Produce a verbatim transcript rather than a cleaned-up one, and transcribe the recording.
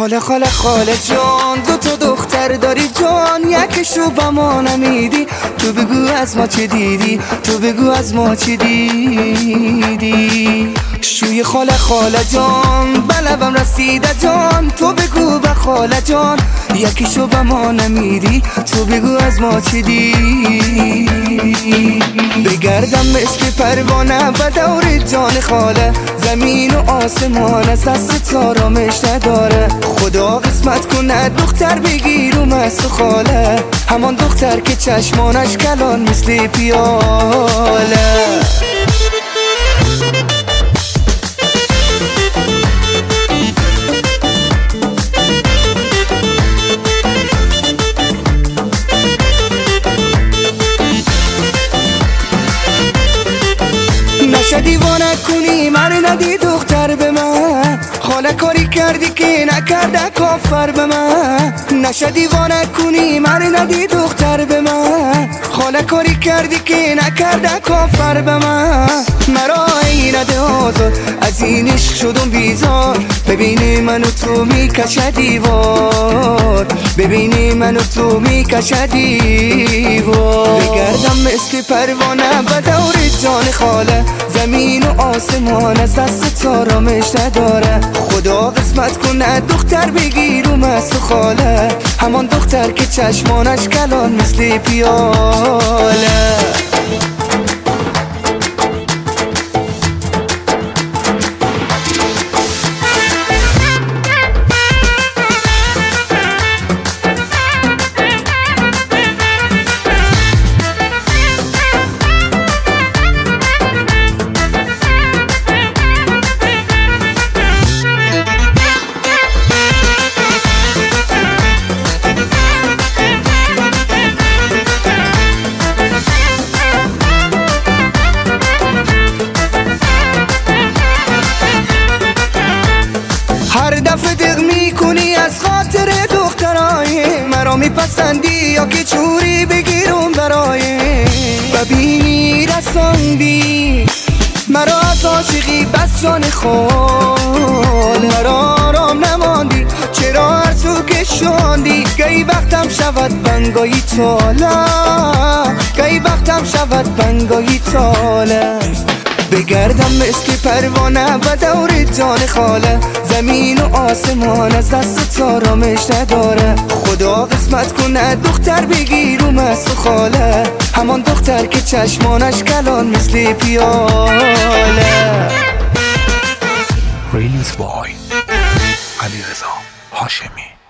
خاله خاله خاله جان، دو تا دختر داری جان، یکشو با ما نمیدی. تو بگو از ما چه دیدی، تو بگو از ما چه دیدی. شوی خاله خاله جان، بلبم رسیده جان، تو بگو به خاله جان، یکیشو به ما نمیدی. تو بگو از ما چه دیدی. بگردم مثل پروانه به دور جان خاله، زمین و آسمان از دست آرامش نداره. خدا قسمت کنه دختر بگیرم از تو خاله، همان دختر که چشمانش کلان مثل پیاله. نشه دیوانه کنی من ندی دختر به من، خاله کاری کردی که نکرده کافر به من. نشه دیوانه کنی من ندی دختر به من، خاله کاری کردی که نکرده کافر به من. مرا این ده آزاد از این عشق شدم بیزار، ببینی منو تو میکشه دیوار، ببینی منو تو میکشه دیوار. بگردم مثل پروانه به دور جان خاله، زمین و آسمان از دست آرامش نداره. خدا قسمت کنه دختر بگیرم از تو خاله، همان دختر که چشمانش کلان مثل پیاله. هر دفعه دق میکنی از خاطر دخترای مرا میپسندی، یا که چوری بگیرم برای ببینی رساندی مرا از عاشقی بس جان خال. مرا آرام نماندی چرا هر سو کشاندی، گهی وقتم شود بنگایی تاله، گهی وقتم شود بنگایی تاله. بگردم مثل پروانه به دور جان خاله، زمین و آسمان از دست آرامش نداره. خدا قسمت کنه دختر بگیرم از تو خاله، همان دختر که چشمانش کلان مثل پیاله. ریلیز بای علیرضا هاشمی.